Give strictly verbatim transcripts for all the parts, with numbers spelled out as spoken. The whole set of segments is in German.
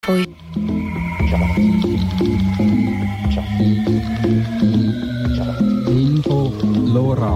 Poi. Info Lora.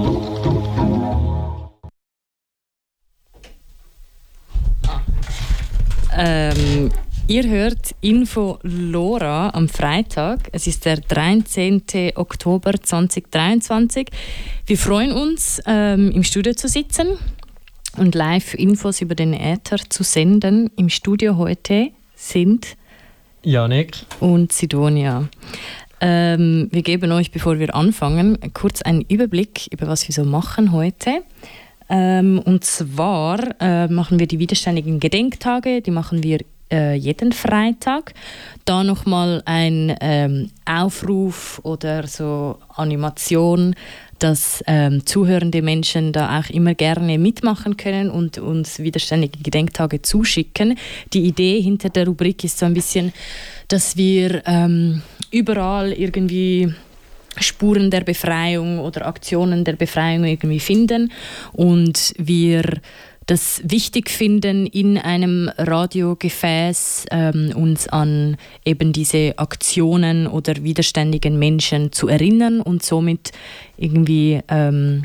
Ähm, ihr hört Info Lora am Freitag. Es ist der dreizehnten Oktober zweitausenddreiundzwanzig. Wir freuen uns, ähm, im Studio zu sitzen und Live-Infos über den Äther zu senden. Im Studio heute sind Janik und Sidonia. Ähm, wir geben euch, bevor wir anfangen, kurz einen Überblick über was wir so machen heute. Ähm, und zwar äh, machen wir die widerständigen Gedenktage, die machen wir äh, jeden Freitag. Da nochmal ein ähm, Aufruf oder so Animation, dass ähm, zuhörende Menschen da auch immer gerne mitmachen können und uns widerständige Gedenktage zuschicken. Die Idee hinter der Rubrik ist so ein bisschen, dass wir ähm, überall irgendwie Spuren der Befreiung oder Aktionen der Befreiung irgendwie finden und wir das wichtig finden, in einem Radiogefäß ähm, uns an eben diese Aktionen oder widerständigen Menschen zu erinnern und somit irgendwie ähm,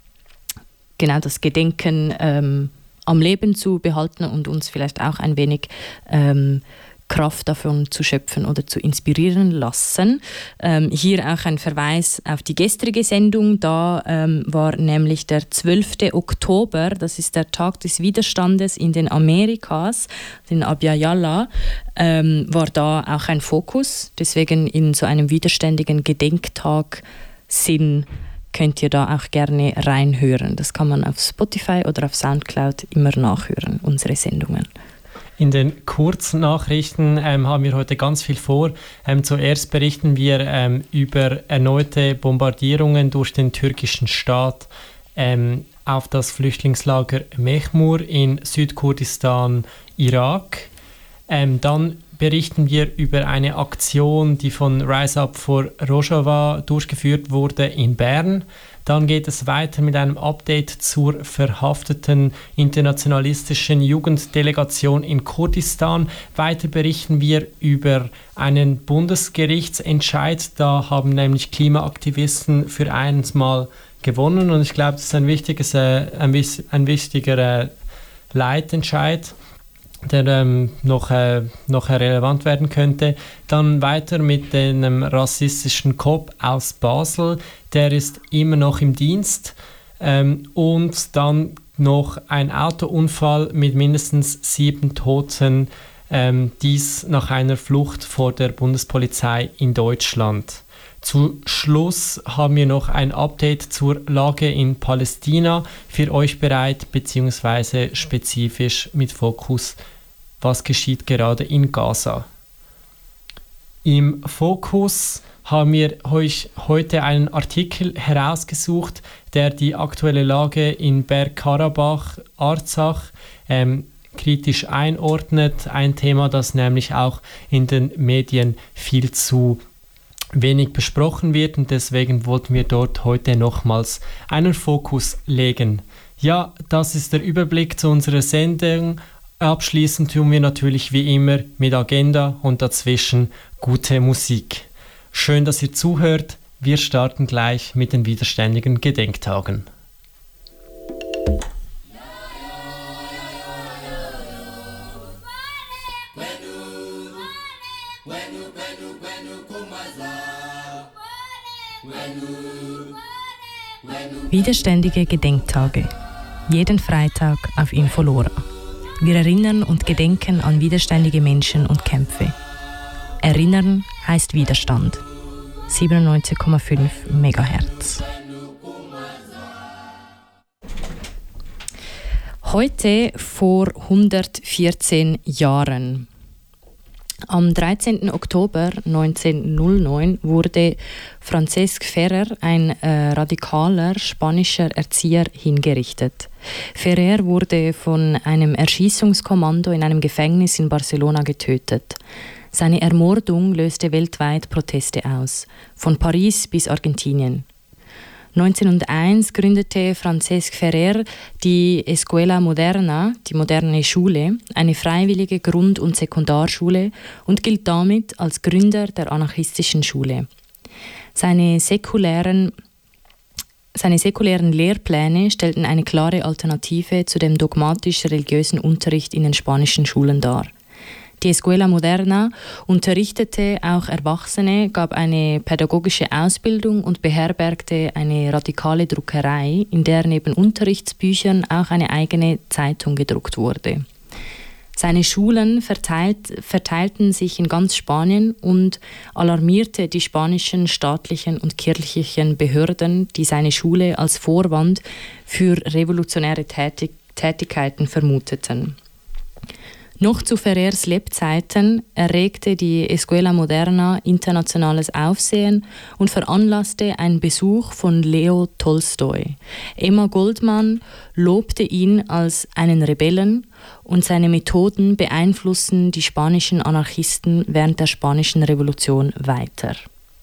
genau das Gedenken ähm, am Leben zu behalten und uns vielleicht auch ein wenig ähm, Kraft davon zu schöpfen oder zu inspirieren lassen. Ähm, hier auch ein Verweis auf die gestrige Sendung. Da ähm, war nämlich der zwölften Oktober, das ist der Tag des Widerstandes in den Amerikas, in Abya Yala, ähm, war da auch ein Fokus. Deswegen in so einem widerständigen Gedenktag Sinn könnt ihr da auch gerne reinhören. Das kann man auf Spotify oder auf Soundcloud immer nachhören, unsere Sendungen. In den Kurznachrichten ähm, haben wir heute ganz viel vor. Ähm, zuerst berichten wir ähm, über erneute Bombardierungen durch den türkischen Staat ähm, auf das Flüchtlingslager Mehmur in Südkurdistan, Irak. Ähm, dann berichten wir über eine Aktion, die von Rise Up for Rojava durchgeführt wurde in Bern. Dann geht es weiter mit einem Update zur verhafteten internationalistischen Jugenddelegation in Kurdistan. Weiter berichten wir über einen Bundesgerichtsentscheid. Da haben nämlich Klimaaktivisten für eins Mal gewonnen und ich glaube, das ist ein, wichtiges, äh, ein, ein wichtiger äh, Leitentscheid, der ähm, noch, äh, noch relevant werden könnte. Dann weiter mit einem rassistischen Cop aus Basel, der ist immer noch im Dienst. Ähm, und dann noch ein Autounfall mit mindestens sieben Toten, ähm, dies nach einer Flucht vor der Bundespolizei in Deutschland. Zu Schluss haben wir noch ein Update zur Lage in Palästina für euch bereit, beziehungsweise spezifisch mit Fokus, was geschieht gerade in Gaza. Im Fokus haben wir euch heute einen Artikel herausgesucht, der die aktuelle Lage in Bergkarabach, Arzach ähm, kritisch einordnet. Ein Thema, das nämlich auch in den Medien viel zu wenig besprochen wird und deswegen wollten wir dort heute nochmals einen Fokus legen. Ja, das ist der Überblick zu unserer Sendung. Abschließend tun wir natürlich wie immer mit Agenda und dazwischen gute Musik. Schön, dass ihr zuhört. Wir starten gleich mit den widerständigen Gedenktagen. Widerständige Gedenktage. Jeden Freitag auf Info Lora. Wir erinnern und gedenken an widerständige Menschen und Kämpfe. Erinnern heißt Widerstand. siebenundneunzig Komma fünf Megahertz. Heute vor hundertvierzehn Jahren. Am dreizehnten Oktober neunzehnhundertneun wurde Francesc Ferrer, ein äh, radikaler spanischer Erzieher, hingerichtet. Ferrer wurde von einem Erschießungskommando in einem Gefängnis in Barcelona getötet. Seine Ermordung löste weltweit Proteste aus, von Paris bis Argentinien. neunzehnhunderteins gründete Francesc Ferrer die Escuela Moderna, die moderne Schule, eine freiwillige Grund- und Sekundarschule, und gilt damit als Gründer der anarchistischen Schule. Seine säkulären Seine säkulären Lehrpläne stellten eine klare Alternative zu dem dogmatisch-religiösen Unterricht in den spanischen Schulen dar. Die Escuela Moderna unterrichtete auch Erwachsene, gab eine pädagogische Ausbildung und beherbergte eine radikale Druckerei, in der neben Unterrichtsbüchern auch eine eigene Zeitung gedruckt wurde. Seine Schulen verteilt, verteilten sich in ganz Spanien und alarmierte die spanischen staatlichen und kirchlichen Behörden, die seine Schule als Vorwand für revolutionäre Tätig- Tätigkeiten vermuteten. Noch zu Ferrers Lebzeiten erregte die Escuela Moderna internationales Aufsehen und veranlasste einen Besuch von Leo Tolstoi. Emma Goldman lobte ihn als einen Rebellen und seine Methoden beeinflussen die spanischen Anarchisten während der Spanischen Revolution weiter.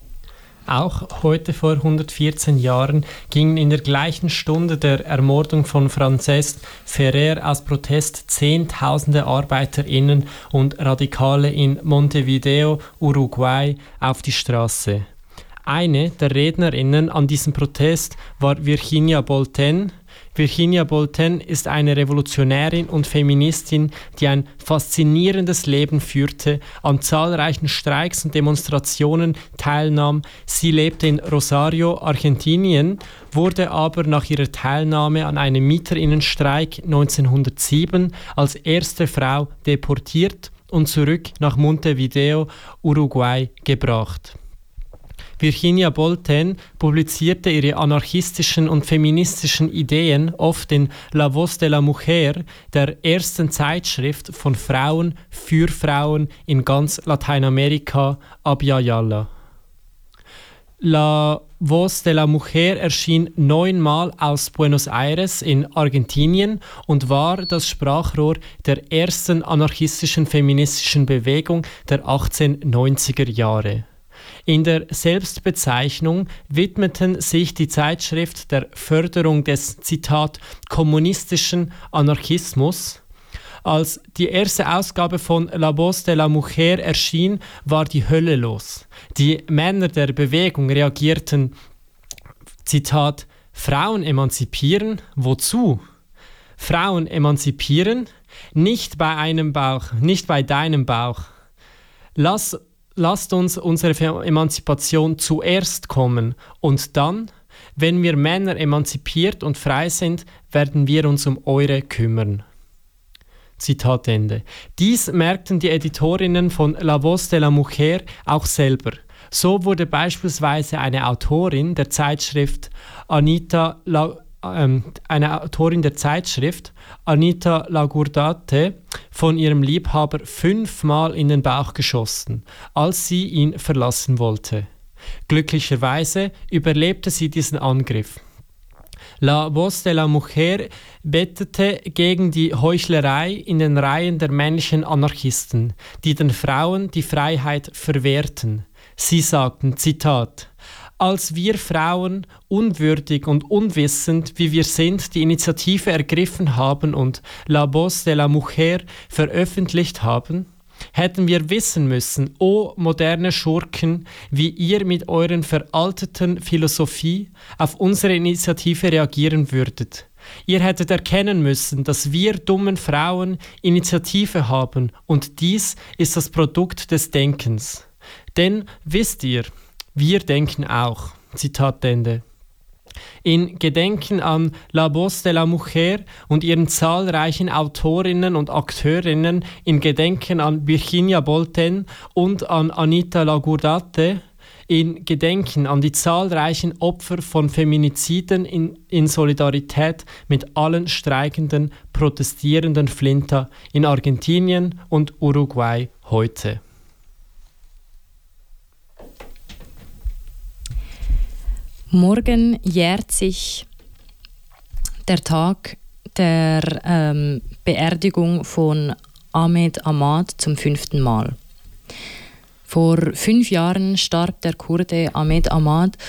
Auch heute vor hundertvierzehn Jahren gingen in der gleichen Stunde der Ermordung von Francesc Ferrer aus Protest Zehntausende ArbeiterInnen und Radikale in Montevideo, Uruguay, auf die Straße. Eine der RednerInnen an diesem Protest war Virginia Bolten. Virginia Bolten ist eine Revolutionärin und Feministin, die ein faszinierendes Leben führte, an zahlreichen Streiks und Demonstrationen teilnahm. Sie lebte in Rosario, Argentinien, wurde aber nach ihrer Teilnahme an einem Mieterinnenstreik neunzehnhundertsieben als erste Frau deportiert und zurück nach Montevideo, Uruguay, gebracht. Virginia Bolten publizierte ihre anarchistischen und feministischen Ideen oft in La Voz de la Mujer, der ersten Zeitschrift von Frauen für Frauen in ganz Lateinamerika, Abya Yala. La Voz de la Mujer erschien neunmal aus Buenos Aires in Argentinien und war das Sprachrohr der ersten anarchistischen feministischen Bewegung der achtzehnhundertneunziger Jahre. In der Selbstbezeichnung widmeten sich die Zeitschrift der Förderung des, Zitat, kommunistischen Anarchismus. Als die erste Ausgabe von La Voz de la Mujer erschien, war die Hölle los. Die Männer der Bewegung reagierten, Zitat, Frauen emanzipieren? Wozu? Frauen emanzipieren? Nicht bei einem Bauch, nicht bei deinem Bauch. Lass Lasst uns unsere Emanzipation zuerst kommen und dann, wenn wir Männer emanzipiert und frei sind, werden wir uns um eure kümmern. Zitat Ende. Dies merkten die Editorinnen von La Voz de la Mujer auch selber. So wurde beispielsweise eine Autorin der Zeitschrift Anita La eine Autorin der Zeitschrift, Anita Lagourdate, von ihrem Liebhaber fünfmal in den Bauch geschossen, als sie ihn verlassen wollte. Glücklicherweise überlebte sie diesen Angriff. La Voz de la Mujer bettete gegen die Heuchlerei in den Reihen der männlichen Anarchisten, die den Frauen die Freiheit verwehrten. Sie sagten, Zitat, als wir Frauen, unwürdig und unwissend, wie wir sind, die Initiative ergriffen haben und La Voz de la Mujer veröffentlicht haben, hätten wir wissen müssen, o moderne Schurken, wie ihr mit euren veralteten Philosophie auf unsere Initiative reagieren würdet. Ihr hättet erkennen müssen, dass wir dummen Frauen Initiative haben und dies ist das Produkt des Denkens. Denn, wisst ihr, wir denken auch. Zitat Ende. In Gedenken an La Voz de la Mujer und ihren zahlreichen Autorinnen und Akteurinnen, in Gedenken an Virginia Bolten und an Anita Lagourdate, in Gedenken an die zahlreichen Opfer von Feminiziden in, in Solidarität mit allen streikenden, protestierenden Flinta in Argentinien und Uruguay heute. Morgen jährt sich der Tag der ähm, Beerdigung von Ahmed Ahmad zum fünften Mal. Vor fünf Jahren starb der Kurde Ahmed Ahmad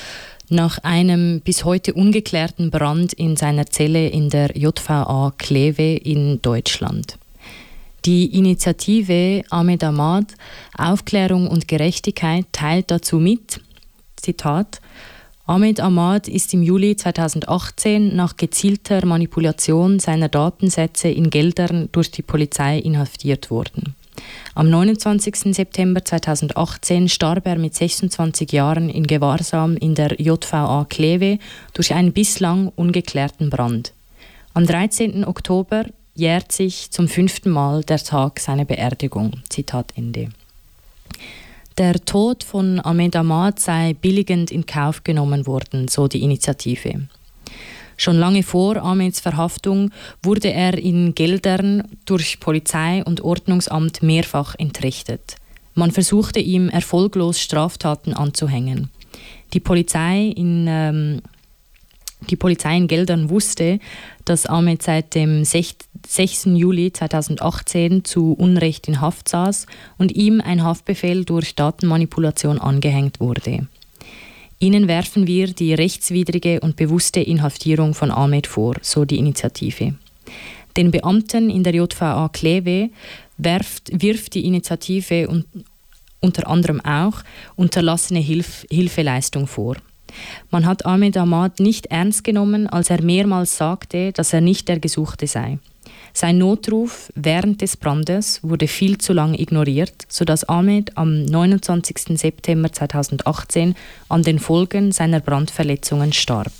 nach einem bis heute ungeklärten Brand in seiner Zelle in der J V A Kleve in Deutschland. Die Initiative Ahmed Ahmad Aufklärung und Gerechtigkeit teilt dazu mit, Zitat, Ahmed Ahmad ist im Juli zweitausendachtzehn nach gezielter Manipulation seiner Datensätze in Geldern durch die Polizei inhaftiert worden. Am neunundzwanzigsten September zweitausendachtzehn starb er mit sechsundzwanzig Jahren in Gewahrsam in der J V A Kleve durch einen bislang ungeklärten Brand. Am dreizehnten Oktober jährt sich zum fünften Mal der Tag seiner Beerdigung. Zitat Ende. Der Tod von Ahmed Ahmad sei billigend in Kauf genommen worden, so die Initiative. Schon lange vor Ahmeds Verhaftung wurde er in Geldern durch Polizei und Ordnungsamt mehrfach entrechtet. Man versuchte ihm erfolglos Straftaten anzuhängen. Die Polizei in, ähm, die Polizei in Geldern wusste, dass Ahmed seit dem sechsten Juli zweitausendachtzehn zu Unrecht in Haft saß und ihm ein Haftbefehl durch Datenmanipulation angehängt wurde. Ihnen werfen wir die rechtswidrige und bewusste Inhaftierung von Ahmed vor, so die Initiative. Den Beamten in der J V A Kleve werft, wirft die Initiative un, unter anderem auch unterlassene Hilf, Hilfeleistung vor. Man hat Ahmed Ahmad nicht ernst genommen, als er mehrmals sagte, dass er nicht der Gesuchte sei. Sein Notruf während des Brandes wurde viel zu lange ignoriert, sodass Ahmed am neunundzwanzigsten September zweitausendachtzehn an den Folgen seiner Brandverletzungen starb.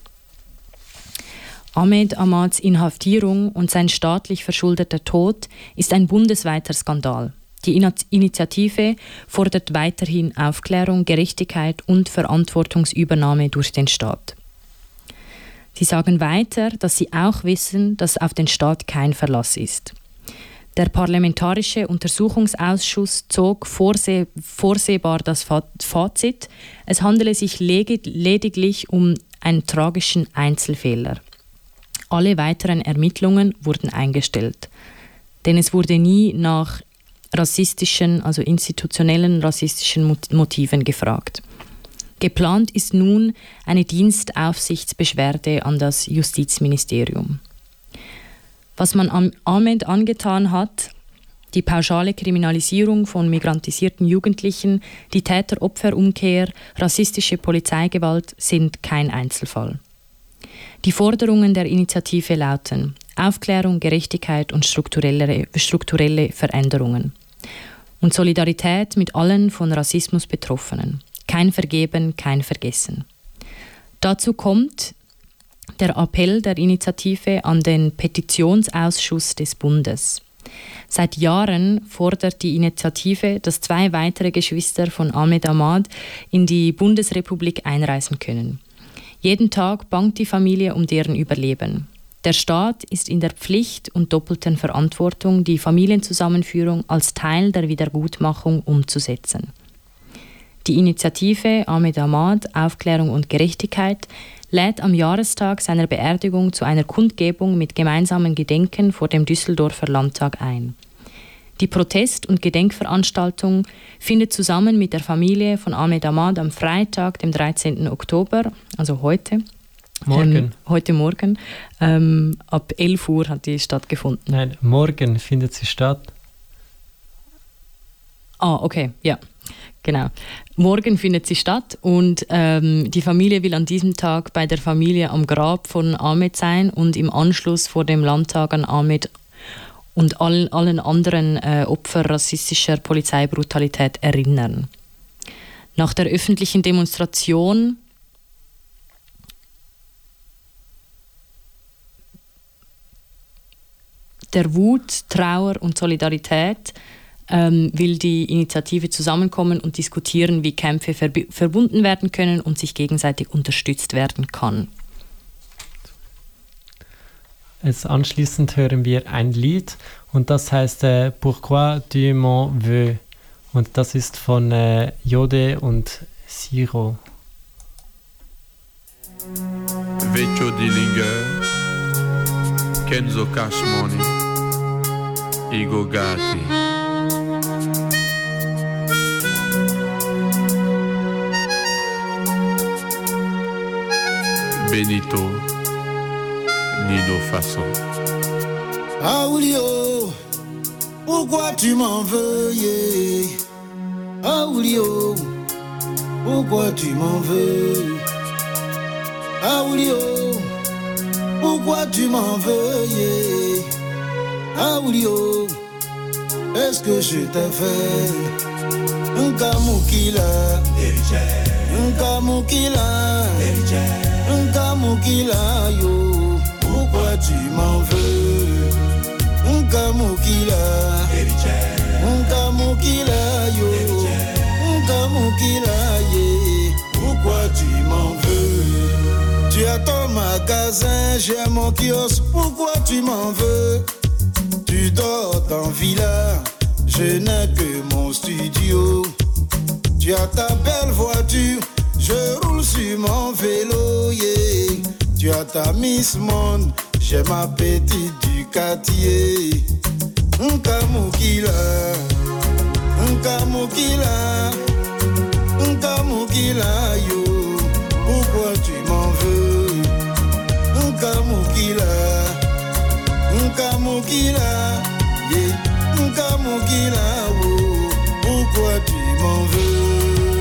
Ahmed Ahmads Inhaftierung und sein staatlich verschuldeter Tod ist ein bundesweiter Skandal. Die Initiative fordert weiterhin Aufklärung, Gerechtigkeit und Verantwortungsübernahme durch den Staat. Sie sagen weiter, dass sie auch wissen, dass auf den Staat kein Verlass ist. Der Parlamentarische Untersuchungsausschuss zog vorseh- vorsehbar das Fazit, es handele sich leg- lediglich um einen tragischen Einzelfehler. Alle weiteren Ermittlungen wurden eingestellt, denn es wurde nie nach rassistischen, also institutionellen rassistischen Motiven gefragt. Geplant ist nun eine Dienstaufsichtsbeschwerde an das Justizministerium. Was man Ahmed angetan hat, die pauschale Kriminalisierung von migrantisierten Jugendlichen, die Täter-Opfer-Umkehr, rassistische Polizeigewalt sind kein Einzelfall. Die Forderungen der Initiative lauten Aufklärung, Gerechtigkeit und strukturelle, strukturelle Veränderungen. Und Solidarität mit allen von Rassismus Betroffenen. Kein Vergeben, kein Vergessen. Dazu kommt der Appell der Initiative an den Petitionsausschuss des Bundes. Seit Jahren fordert die Initiative, dass zwei weitere Geschwister von Ahmed Ahmad in die Bundesrepublik einreisen können. Jeden Tag bangt die Familie um deren Überleben. Der Staat ist in der Pflicht und doppelten Verantwortung, die Familienzusammenführung als Teil der Wiedergutmachung umzusetzen. Die Initiative Ahmed Ahmad Aufklärung und Gerechtigkeit lädt am Jahrestag seiner Beerdigung zu einer Kundgebung mit gemeinsamen Gedenken vor dem Düsseldorfer Landtag ein. Die Protest- und Gedenkveranstaltung findet zusammen mit der Familie von Ahmed Ahmad am Freitag, dem dreizehnten Oktober, also heute, Morgen. Ähm, heute Morgen, ähm, ab elf Uhr hat die stattgefunden. Nein, morgen findet sie statt. Ah, okay, ja, genau. Morgen findet sie statt und ähm, die Familie will an diesem Tag bei der Familie am Grab von Ahmed sein und im Anschluss vor dem Landtag an Ahmed und allen, allen anderen äh, Opfer rassistischer Polizeibrutalität erinnern. Nach der öffentlichen Demonstration der Wut, Trauer und Solidarität ähm, will die Initiative zusammenkommen und diskutieren, wie Kämpfe verb- verbunden werden können und sich gegenseitig unterstützt werden kann. Jetzt anschließend hören wir ein Lied und das heißt äh, Pourquoi tu m'en veux und das ist von äh, Jode und Siro. Vecchio Dillinger, Kenzo Cashmoney, Igo Gatti. finito, ni nos façons. Aoulio, pourquoi tu m'en veux, yeah? Aoulio, pourquoi tu m'en veux? Aoulio, pourquoi tu m'en veux, yeah? Aoulio, est-ce que je t'ai fait un kamoukila? Un kamoukila, un kamoukila, yo. Pourquoi tu m'en veux? Un kamoukila, un kamoukila, yo. Un kamoukila, yeah. Pourquoi tu m'en veux? Tu as ton magasin, j'ai mon kiosque. Pourquoi tu m'en veux? Tu dors dans villa, je n'ai que mon studio. Tu as ta belle voiture, je roule sur mon vélo, yeah. Tu as ta Miss Monde, j'ai ma petite Ducati. Nkamukila, Nkamukila, Nkamukila, yo. Pourquoi tu m'en veux? Nkamukila, Nkamukila, yeah. Nkamukila, oh. Pourquoi tu m'en veux?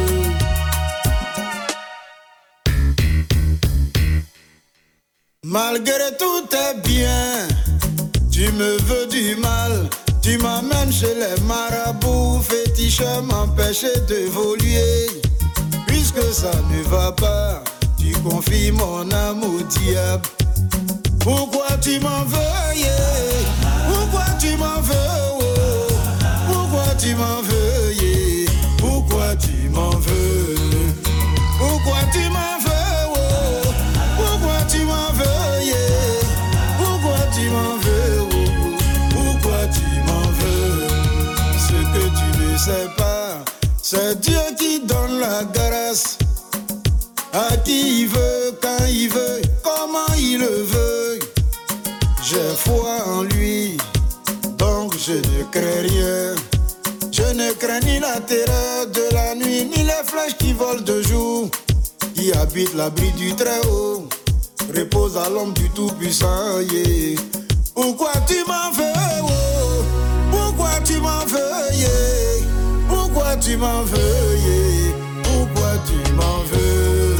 Malgré tout est bien, tu me veux du mal. Tu m'amènes chez les marabouts, féticheurs m'empêcher d'évoluer. Puisque ça ne va pas, tu confies mon âme au diable. Pourquoi tu m'en veux, yeah? Pourquoi tu m'en veux, oh? Pourquoi tu m'en veux, yeah? Pourquoi tu m'en veux? Pourquoi tu m'en veux, oh? Pourquoi tu m'en veux, yeah? Pourquoi tu m'en veux, oh? Pourquoi tu m'en veux? Ce que tu ne sais pas, c'est Dieu qui donne la grâce à qui il veut, quand il veut, comment il le veut. J'ai foi en lui, donc je ne crains rien. Je ne crains ni la terreur de la nuit, ni les flèches qui volent de jour. Qui habite l'abri du Très-Haut, repose à l'ombre du Tout-Puissant, yeah. Pourquoi tu m'en veux, oh? Pourquoi tu m'en veux, yeah? Pourquoi tu m'en veux, yeah? Pourquoi tu m'en veux?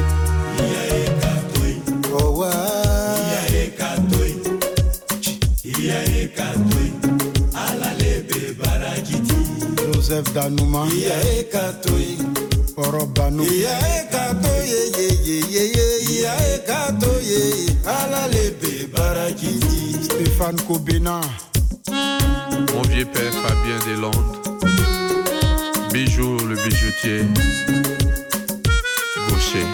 Oh, ouais. Joseph Danouma, Orobano, Stéphane Kobena, Mon vieux père Fabien Deslandes, Bijou le bijoutier, Gaucher.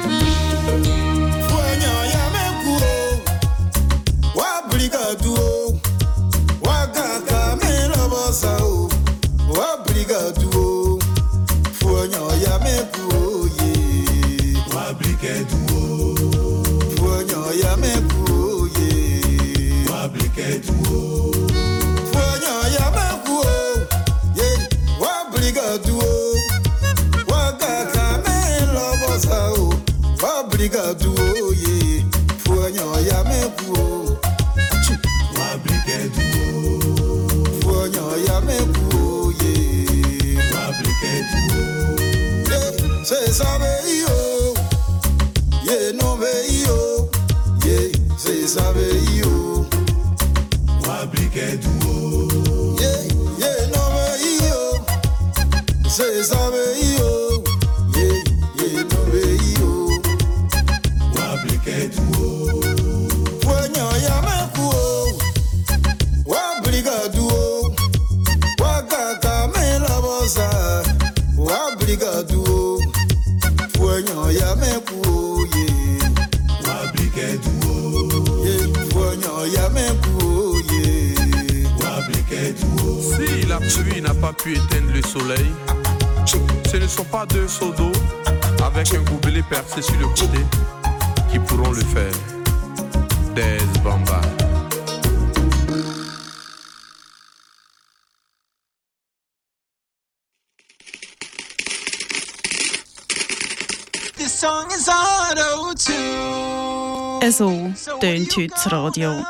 Obrigado, Fuanho ya me kuye. Obrigado, Fuanho ya me kuye. Obrigado, Fuanho ya me kuye. Obrigado, Wakaka me lobosa o. Obrigado, ye. Fuanho ya me kuye. Obrigado, Fuanho ya me kuye. Se sabe yo, ye no ve yo, ye se sabe yo. Wabrikedu, ye ye no ve yo, se sabe yo, ye ye no ve yo. Wabrikedu, fuenyo ya meku, wabrikedu, wakaka me la bosa, wabrikedu. Fuanho ya me kuye. Wabrikedu, ye. Fuanho ya me kuye. Wabrikedu. Si la pluie n'a pas pu éteindre le soleil, ce ne sont pas deux seaux d'eau avec un gobelet percé sur le côté qui pourront le faire. Des Bamba. This song is auto-tune. So tönt heute das Radio.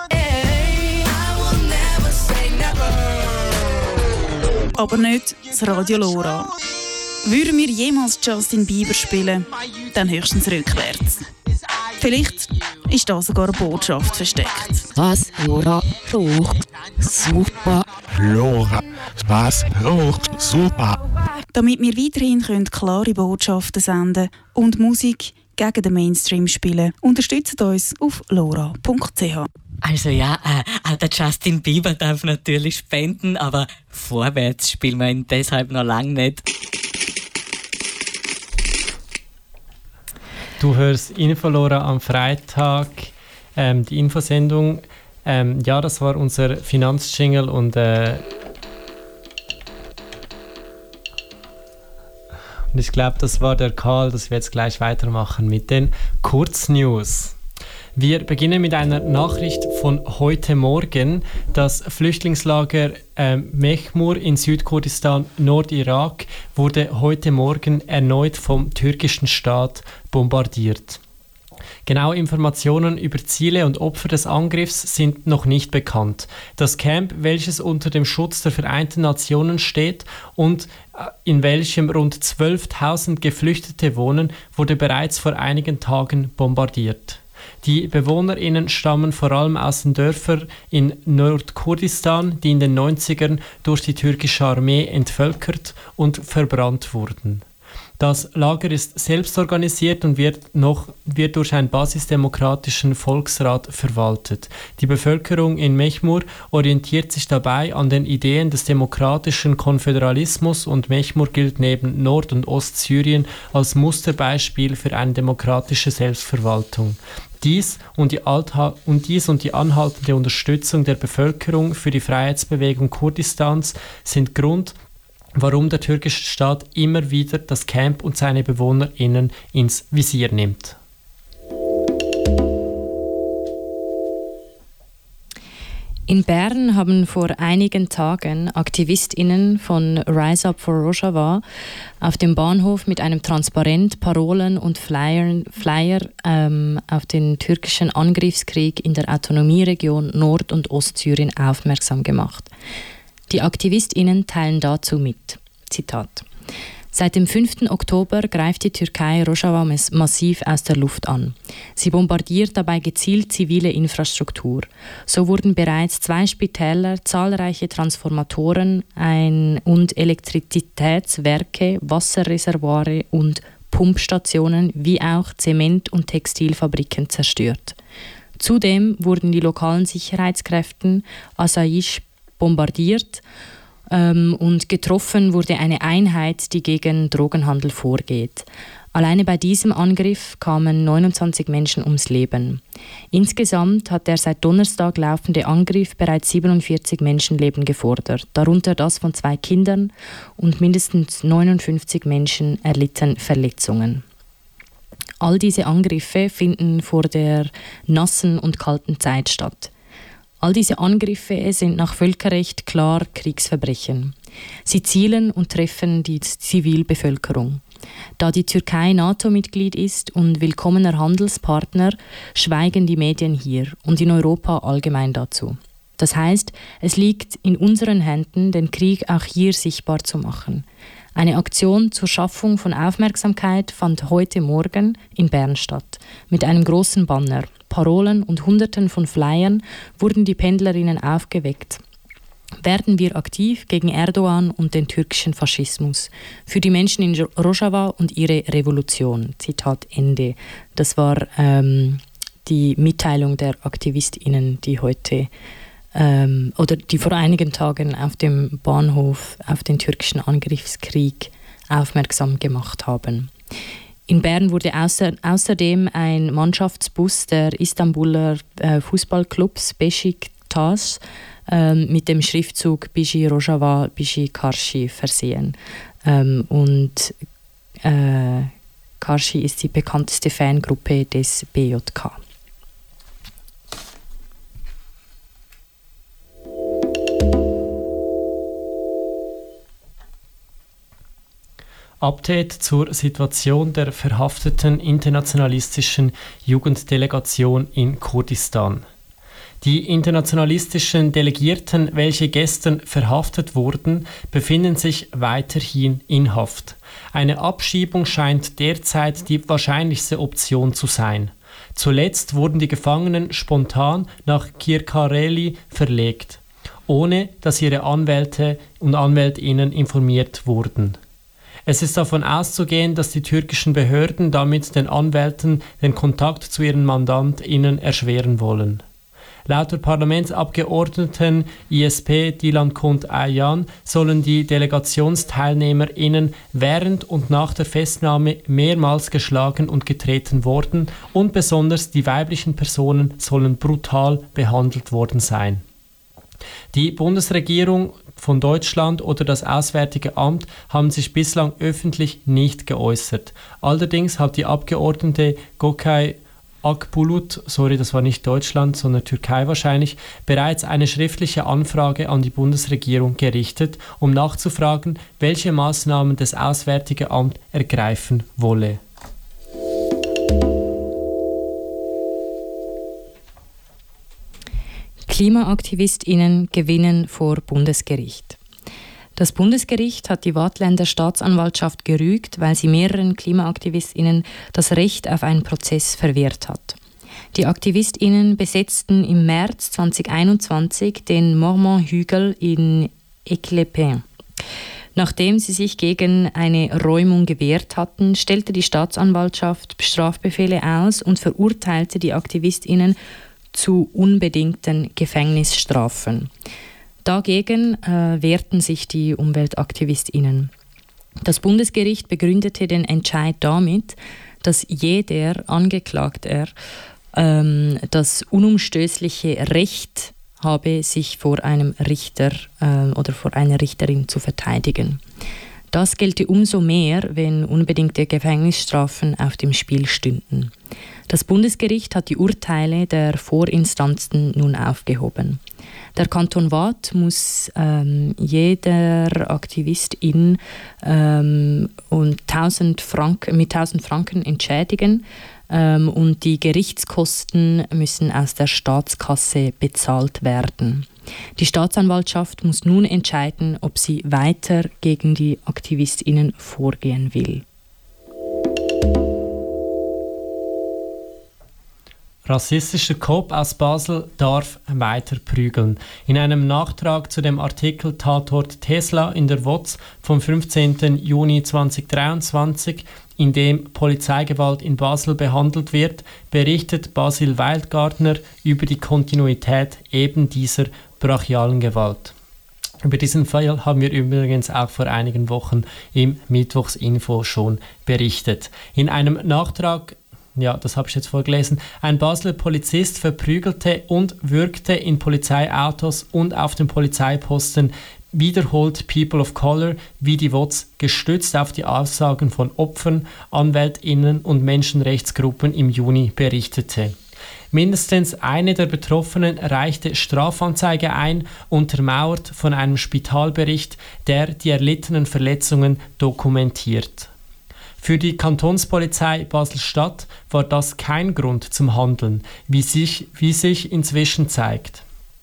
Aber nicht das Radio Lora. Würden wir jemals Justin Bieber spielen, dann höchstens rückwärts. Vielleicht ist da sogar eine Botschaft versteckt. Was? Lora raucht super. Lora, was raucht super. Damit wir weiterhin können klare Botschaften senden und Musik gegen den Mainstream spielen, unterstützt uns auf lora punkt c h. Also ja, äh, auch der Justin Bieber darf natürlich spenden, aber vorwärts spielen wir ihn deshalb noch lange nicht. Du hörst Infolora am Freitag, ähm, die Infosendung. Ähm, ja, das war unser Finanzjingle und äh, und ich glaube, das war der Karl, dass wir jetzt gleich weitermachen mit den Kurznews. Wir beginnen mit einer Nachricht von heute Morgen. Das Flüchtlingslager äh, Mehmur in Südkurdistan, Nordirak, wurde heute Morgen erneut vom türkischen Staat bombardiert. Genaue Informationen über Ziele und Opfer des Angriffs sind noch nicht bekannt. Das Camp, welches unter dem Schutz der Vereinten Nationen steht und in welchem rund zwölftausend Geflüchtete wohnen, wurde bereits vor einigen Tagen bombardiert. Die BewohnerInnen stammen vor allem aus den Dörfern in Nordkurdistan, die in den neunzigern durch die türkische Armee entvölkert und verbrannt wurden. Das Lager ist selbstorganisiert und wird, noch, wird durch einen basisdemokratischen Volksrat verwaltet. Die Bevölkerung in Mehmur orientiert sich dabei an den Ideen des demokratischen Konföderalismus und Mehmur gilt neben Nord- und Ostsyrien als Musterbeispiel für eine demokratische Selbstverwaltung. Dies und, die Altha- und dies und die anhaltende Unterstützung der Bevölkerung für die Freiheitsbewegung Kurdistans sind Grund, warum der türkische Staat immer wieder das Camp und seine BewohnerInnen ins Visier nimmt. In Bern haben vor einigen Tagen AktivistInnen von Rise Up for Rojava auf dem Bahnhof mit einem Transparent, Parolen und Flyer, Flyer ähm, auf den türkischen Angriffskrieg in der Autonomieregion Nord- und Ostsyrien aufmerksam gemacht. Die AktivistInnen teilen dazu mit. Zitat. Seit dem fünften Oktober greift die Türkei Rojava massiv aus der Luft an. Sie bombardiert dabei gezielt zivile Infrastruktur. So wurden bereits zwei Spitäler, zahlreiche Transformatoren ein und Elektrizitätswerke, Wasserreservoire und Pumpstationen wie auch Zement- und Textilfabriken zerstört. Zudem wurden die lokalen Sicherheitskräfte Asayish bombardiert ähm, und getroffen wurde eine Einheit, die gegen Drogenhandel vorgeht. Alleine bei diesem Angriff kamen neunundzwanzig Menschen ums Leben. Insgesamt hat der seit Donnerstag laufende Angriff bereits siebenundvierzig Menschenleben gefordert, darunter das von zwei Kindern und mindestens neunundfünfzig Menschen erlitten Verletzungen. All diese Angriffe finden vor der nassen und kalten Zeit statt. All diese Angriffe sind nach Völkerrecht klar Kriegsverbrechen. Sie zielen und treffen die Zivilbevölkerung. Da die Türkei NATO-Mitglied ist und willkommener Handelspartner, schweigen die Medien hier und in Europa allgemein dazu. Das heißt, es liegt in unseren Händen, den Krieg auch hier sichtbar zu machen. Eine Aktion zur Schaffung von Aufmerksamkeit fand heute Morgen in Bern statt. Mit einem großen Banner, Parolen und Hunderten von Flyern wurden die Pendlerinnen aufgeweckt. Werden wir aktiv gegen Erdogan und den türkischen Faschismus. Für die Menschen in Rojava und ihre Revolution. Zitat Ende. Das war ähm, die Mitteilung der AktivistInnen, die heute ähm, oder die vor einigen Tagen auf dem Bahnhof auf den türkischen Angriffskrieg aufmerksam gemacht haben. In Bern wurde außer, außerdem ein Mannschaftsbus der Istanbuler äh, Fußballclubs Beşiktaş ähm, mit dem Schriftzug Biji Rojava, Biji Karshi versehen. Ähm, und äh, Karshi ist die bekannteste Fangruppe des B J K. Update zur Situation der verhafteten internationalistischen Jugenddelegation in Kurdistan. Die internationalistischen Delegierten, welche gestern verhaftet wurden, befinden sich weiterhin in Haft. Eine Abschiebung scheint derzeit die wahrscheinlichste Option zu sein. Zuletzt wurden die Gefangenen spontan nach Kirklareli verlegt, ohne dass ihre Anwälte und Anwältinnen informiert wurden. Es ist davon auszugehen, dass die türkischen Behörden damit den Anwälten den Kontakt zu ihren MandantInnen erschweren wollen. Laut der Parlamentsabgeordneten I S P Dilan Kunt Ayhan sollen die DelegationsteilnehmerInnen während und nach der Festnahme mehrmals geschlagen und getreten worden und besonders die weiblichen Personen sollen brutal behandelt worden sein. Die Bundesregierung von Deutschland oder das Auswärtige Amt haben sich bislang öffentlich nicht geäußert. Allerdings hat die Abgeordnete Gökay Akbulut, sorry, das war nicht Deutschland, sondern Türkei wahrscheinlich, bereits eine schriftliche Anfrage an die Bundesregierung gerichtet, um nachzufragen, welche Maßnahmen das Auswärtige Amt ergreifen wolle. KlimaaktivistInnen gewinnen vor Bundesgericht. Das Bundesgericht hat die Waadtländer Staatsanwaltschaft gerügt, weil sie mehreren KlimaaktivistInnen das Recht auf einen Prozess verwehrt hat. Die AktivistInnen besetzten im März zweitausendeinundzwanzig den Mormont-Hügel in Eclepin. Nachdem sie sich gegen eine Räumung gewehrt hatten, stellte die Staatsanwaltschaft Strafbefehle aus und verurteilte die AktivistInnen zu unbedingten Gefängnisstrafen. Dagegen äh, wehrten sich die UmweltaktivistInnen. Das Bundesgericht begründete den Entscheid damit, dass jeder Angeklagter ähm, das unumstößliche Recht habe, sich vor einem Richter äh, oder vor einer Richterin zu verteidigen. Das gelte umso mehr, wenn unbedingte Gefängnisstrafen auf dem Spiel stünden. Das Bundesgericht hat die Urteile der Vorinstanzen nun aufgehoben. Der Kanton Waadt muss ähm, jeder Aktivistin ähm, und tausend Franken, mit tausend Franken entschädigen ähm, und die Gerichtskosten müssen aus der Staatskasse bezahlt werden. Die Staatsanwaltschaft muss nun entscheiden, ob sie weiter gegen die AktivistInnen vorgehen will. Rassistischer Cop aus Basel darf weiter prügeln. In einem Nachtrag zu dem Artikel Tatort Tesla in der W O Z vom fünfzehnten Juni zweitausenddreiundzwanzig, in dem Polizeigewalt in Basel behandelt wird, berichtet Basil Wildgardner über die Kontinuität eben dieser brachialen Gewalt. Über diesen Fall haben wir übrigens auch vor einigen Wochen im Mittwochsinfo schon berichtet. In einem Nachtrag Ja, das habe ich jetzt vorgelesen. Ein Basler Polizist verprügelte und würgte in Polizeiautos und auf dem Polizeiposten wiederholt People of Color, wie die W O Z gestützt auf die Aussagen von Opfern, AnwältInnen und Menschenrechtsgruppen im Juni berichtete. Mindestens eine der Betroffenen reichte Strafanzeige ein, untermauert von einem Spitalbericht, der die erlittenen Verletzungen dokumentiert. Für die Kantonspolizei Basel-Stadt war das kein Grund zum Handeln, wie sich, wie sich inzwischen zeigt.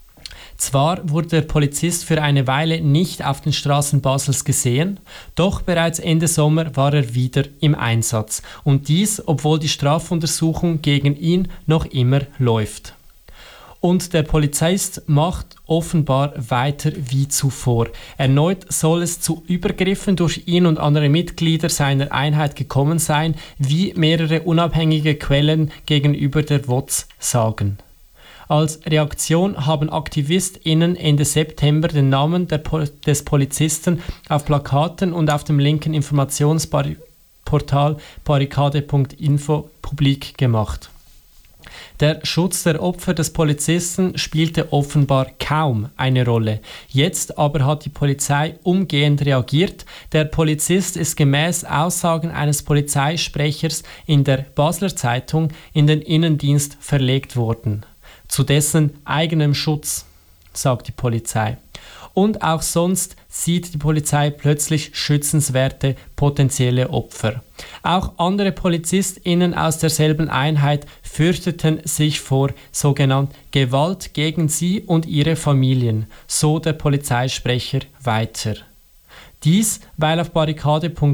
Zwar wurde der Polizist für eine Weile nicht auf den Straßen Basels gesehen, doch bereits Ende Sommer war er wieder im Einsatz. Und dies, obwohl die Strafuntersuchung gegen ihn noch immer läuft. Und der Polizist macht offenbar weiter wie zuvor. Erneut soll es zu Übergriffen durch ihn und andere Mitglieder seiner Einheit gekommen sein, wie mehrere unabhängige Quellen gegenüber der W O Z sagen. Als Reaktion haben AktivistInnen Ende September den Namen der Pol- des Polizisten auf Plakaten und auf dem linken Informationsportal barrikade punkt info publik gemacht. Der Schutz der Opfer des Polizisten spielte offenbar kaum eine Rolle. Jetzt aber hat die Polizei umgehend reagiert. Der Polizist ist gemäß Aussagen eines Polizeisprechers in der Basler Zeitung in den Innendienst verlegt worden. Zu dessen eigenem Schutz, sagt die Polizei. Und auch sonst sieht die Polizei plötzlich schützenswerte potenzielle Opfer. Auch andere PolizistInnen aus derselben Einheit fürchteten sich vor sogenannter Gewalt gegen sie und ihre Familien, so der Polizeisprecher weiter. Dies, weil auf barrikade punkt